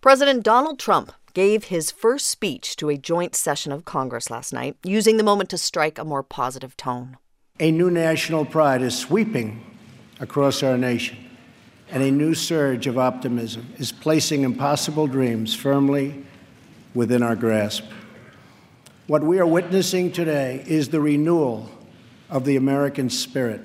President Donald Trump gave his first speech to a joint session of Congress last night, using the moment to strike a more positive tone. A new national pride is sweeping across our nation, and a new surge of optimism is placing impossible dreams firmly within our grasp. What we are witnessing today is the renewal of the American spirit.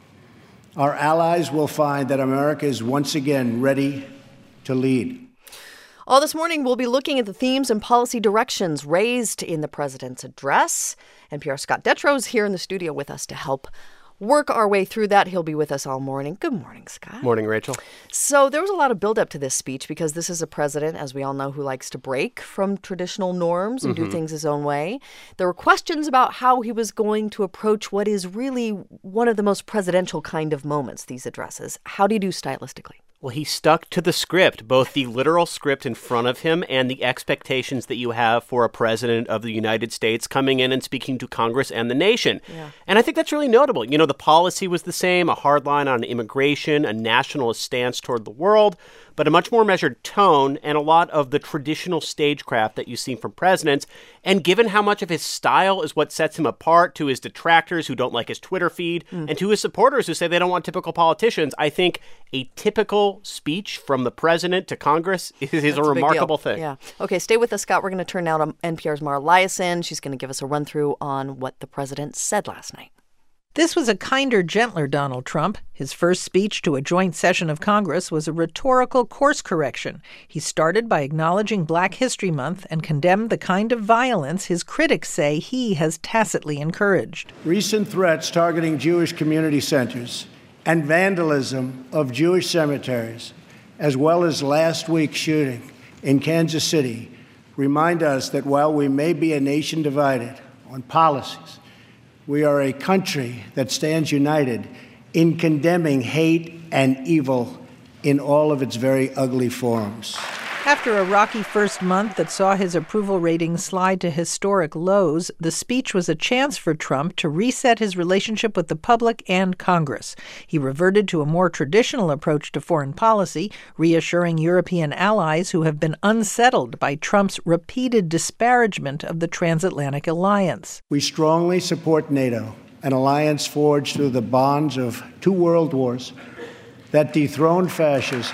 Our allies will find that America is once again ready to lead. All this morning, we'll be looking at the themes and policy directions raised in the president's address. NPR's Scott Detrow is here in the studio with us to help work our way through that. He'll be with us all morning. Good morning, Scott. Morning, Rachel. So there was a lot of buildup to this speech because this is a president, as we all know, who likes to break from traditional norms and do things his own way. There were questions about how he was going to approach what is really one of the most presidential kind of moments, these addresses. How do you do stylistically? Well, he stuck to the script, both the literal script in front of him and the expectations that you have for a president of the United States coming in and speaking to Congress and the nation. Yeah. And I think that's really notable. You know, the policy was the same, a hard line on immigration, a nationalist stance toward the world, but a much more measured tone and a lot of the traditional stagecraft that you see from presidents. And given how much of his style is what sets him apart to his detractors who don't like his Twitter feed and to his supporters who say they don't want typical politicians, I think a typical speech from the president to Congress is a remarkable thing. Yeah. Okay, stay with us, Scott. We're going to turn now to NPR's Mara Liasson. She's going to give us a run-through on what the president said last night. This was a kinder, gentler Donald Trump. His first speech to a joint session of Congress was a rhetorical course correction. He started by acknowledging Black History Month and condemned the kind of violence his critics say he has tacitly encouraged. Recent threats targeting Jewish community centers and vandalism of Jewish cemeteries, as well as last week's shooting in Kansas City, remind us that while we may be a nation divided on policies, we are a country that stands united in condemning hate and evil in all of its very ugly forms. After a rocky first month that saw his approval ratings slide to historic lows, the speech was a chance for Trump to reset his relationship with the public and Congress. He reverted to a more traditional approach to foreign policy, reassuring European allies who have been unsettled by Trump's repeated disparagement of the transatlantic alliance. We strongly support NATO, an alliance forged through the bonds of 2 world wars that dethroned fascism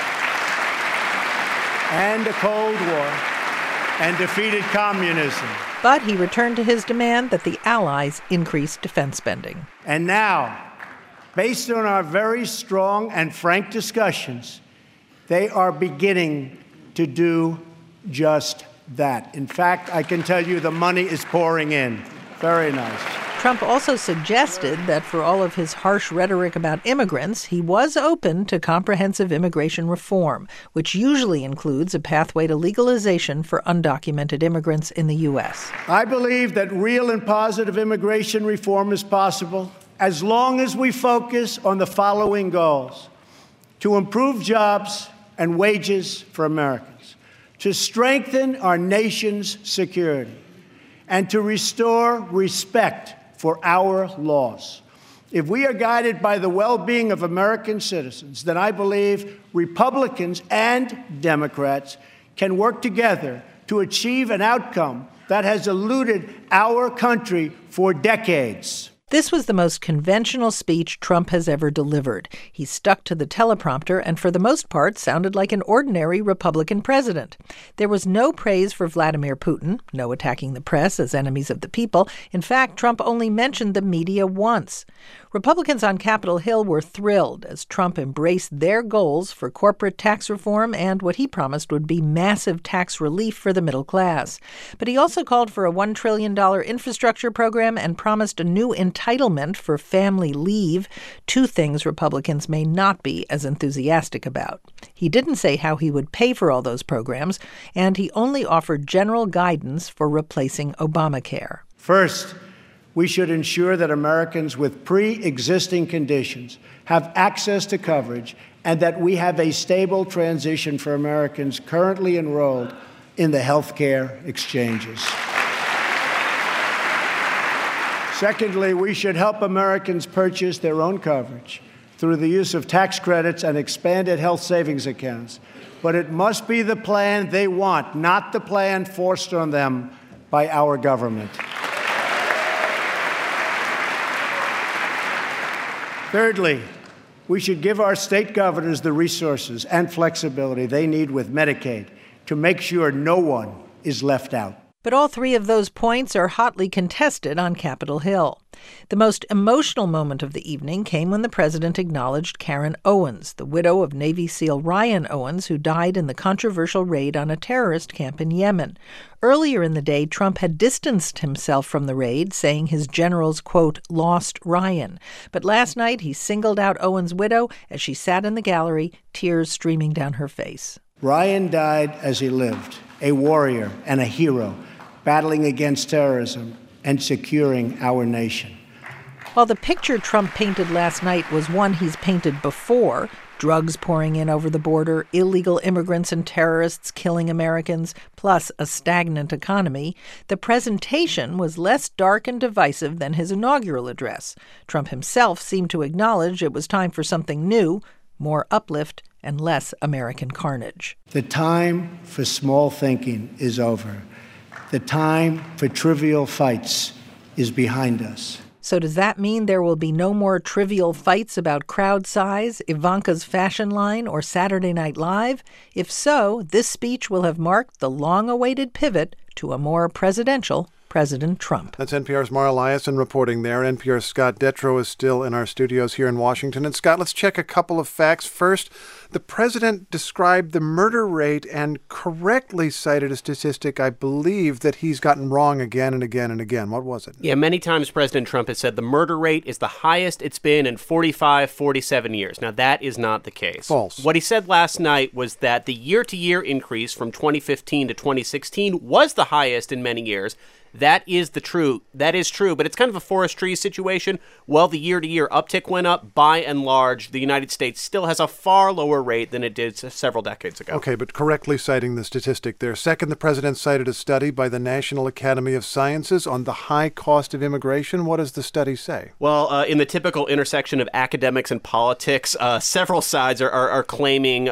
and a Cold War, and defeated communism. But he returned to his demand that the allies increase defense spending. And now, based on our very strong and frank discussions, they are beginning to do just that. In fact, I can tell you the money is pouring in. Very nice. Trump also suggested that for all of his harsh rhetoric about immigrants, he was open to comprehensive immigration reform, which usually includes a pathway to legalization for undocumented immigrants in the U.S. I believe that real and positive immigration reform is possible as long as we focus on the following goals: to improve jobs and wages for Americans, to strengthen our nation's security, and to restore respect for our laws. If we are guided by the well-being of American citizens, then I believe Republicans and Democrats can work together to achieve an outcome that has eluded our country for decades. This was the most conventional speech Trump has ever delivered. He stuck to the teleprompter and for the most part sounded like an ordinary Republican president. There was no praise for Vladimir Putin, no attacking the press as enemies of the people. In fact, Trump only mentioned the media once. Republicans on Capitol Hill were thrilled as Trump embraced their goals for corporate tax reform and what he promised would be massive tax relief for the middle class. But he also called for a $1 trillion infrastructure program and promised a new entitlement for family leave, 2 things Republicans may not be as enthusiastic about. He didn't say how he would pay for all those programs, and he only offered general guidance for replacing Obamacare. First, we should ensure that Americans with pre-existing conditions have access to coverage and that we have a stable transition for Americans currently enrolled in the health care exchanges. Secondly, we should help Americans purchase their own coverage through the use of tax credits and expanded health savings accounts. But it must be the plan they want, not the plan forced on them by our government. Thirdly, we should give our state governors the resources and flexibility they need with Medicaid to make sure no one is left out. But all three of those points are hotly contested on Capitol Hill. The most emotional moment of the evening came when the president acknowledged Karen Owens, the widow of Navy SEAL Ryan Owens, who died in the controversial raid on a terrorist camp in Yemen. Earlier in the day, Trump had distanced himself from the raid, saying his generals, quote, lost Ryan. But last night, he singled out Owens' widow as she sat in the gallery, tears streaming down her face. Ryan died as he lived, a warrior and a hero, battling against terrorism and securing our nation. While the picture Trump painted last night was one he's painted before, drugs pouring in over the border, illegal immigrants and terrorists killing Americans, plus a stagnant economy, the presentation was less dark and divisive than his inaugural address. Trump himself seemed to acknowledge it was time for something new, more uplift and less American carnage. The time for small thinking is over. The time for trivial fights is behind us. So does that mean there will be no more trivial fights about crowd size, Ivanka's fashion line, or Saturday Night Live? If so, this speech will have marked the long-awaited pivot to a more presidential President Trump. That's NPR's Mara Liasson reporting there. NPR's Scott Detrow is still in our studios here in Washington. And Scott, let's check a couple of facts. First, the president described the murder rate and correctly cited a statistic, I believe, that he's gotten wrong again and again and again. What was it? Yeah, many times President Trump has said the murder rate is the highest it's been in 45, 47 years. Now, that is not the case. False. What he said last night was that the year-to-year increase from 2015 to 2016 was the highest in many years. That is true, but it's kind of a forest trees situation. While the year-to-year uptick went up, by and large, the United States still has a far lower rate than it did several decades ago. Okay, but correctly citing the statistic there. Second, the president cited a study by the National Academy of Sciences on the high cost of immigration. What does the study say? Well, in the typical intersection of academics and politics, several sides are claiming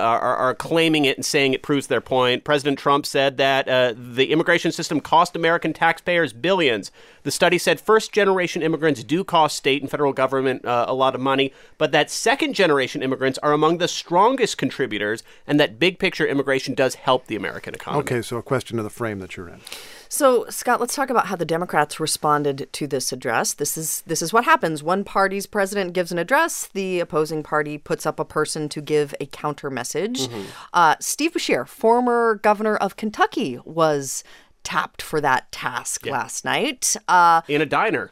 it and saying it proves their point. President Trump said that the immigration system cost American taxpayers billions. The study said first-generation immigrants do cost state and federal government a lot of money, but that second-generation immigrants are among the strongest contributors, and that big-picture immigration does help the American economy. Okay, so a question of the frame that you're in. So, Scott, let's talk about how the Democrats responded to this address. This is what happens. One party's president gives an address. The opposing party puts up a person to give a counter message. Steve Beshear, former governor of Kentucky, was tapped for that task last night. In a diner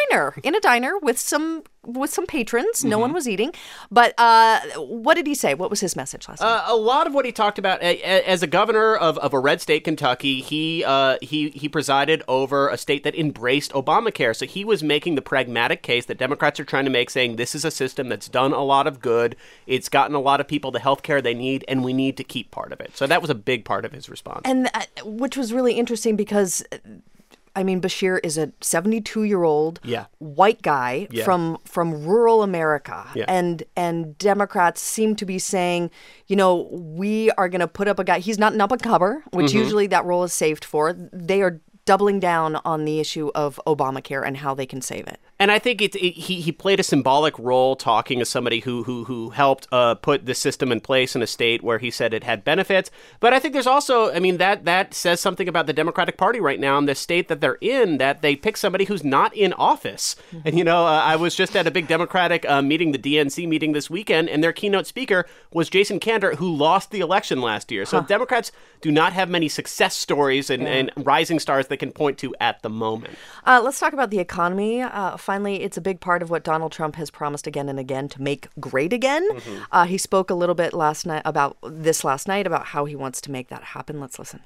with some patrons. No one was eating. But what did he say? What was his message last night? A lot of what he talked about as a governor of a red state, Kentucky, he presided over a state that embraced Obamacare. So he was making the pragmatic case that Democrats are trying to make, saying this is a system that's done a lot of good. It's gotten a lot of people the health care they need, and we need to keep part of it. So that was a big part of his response. And which was really interesting because Beshear is a 72-year-old white guy from rural America. Yeah. And Democrats seem to be saying, we are going to put up a guy. He's not an up-and-comer, which usually that role is saved for. They are doubling down on the issue of Obamacare and how they can save it. And I think he played a symbolic role talking as somebody who helped put the system in place in a state where he said it had benefits. But I think there's also, that says something about the Democratic Party right now in the state that they're in, that they pick somebody who's not in office. And, I was just at a big Democratic meeting, the DNC meeting this weekend, and their keynote speaker was Jason Kander, who lost the election last year. So Democrats do not have many success stories and rising stars they can point to at the moment. Let's talk about the economy. Finally, it's a big part of what Donald Trump has promised again and again to make great again. He spoke a little bit last night about how he wants to make that happen. Let's listen.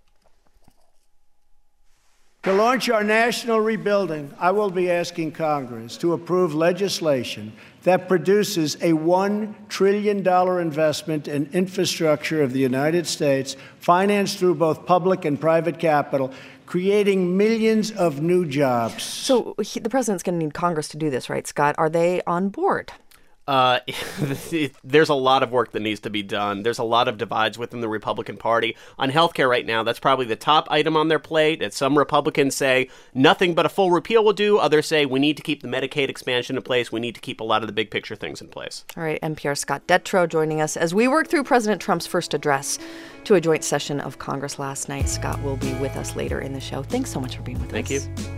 To launch our national rebuilding, I will be asking Congress to approve legislation that produces a $1 trillion investment in infrastructure of the United States, financed through both public and private capital, creating millions of new jobs. So the president's going to need Congress to do this, right, Scott? Are they on board? There's a lot of work that needs to be done. There's a lot of divides within the Republican Party. On healthcare right now, that's probably the top item on their plate. And some Republicans say nothing but a full repeal will do. Others say we need to keep the Medicaid expansion in place. We need to keep a lot of the big picture things in place. All right, NPR's Scott Detrow joining us as we work through President Trump's first address to a joint session of Congress last night. Scott will be with us later in the show. Thanks so much for being with us. Thank you.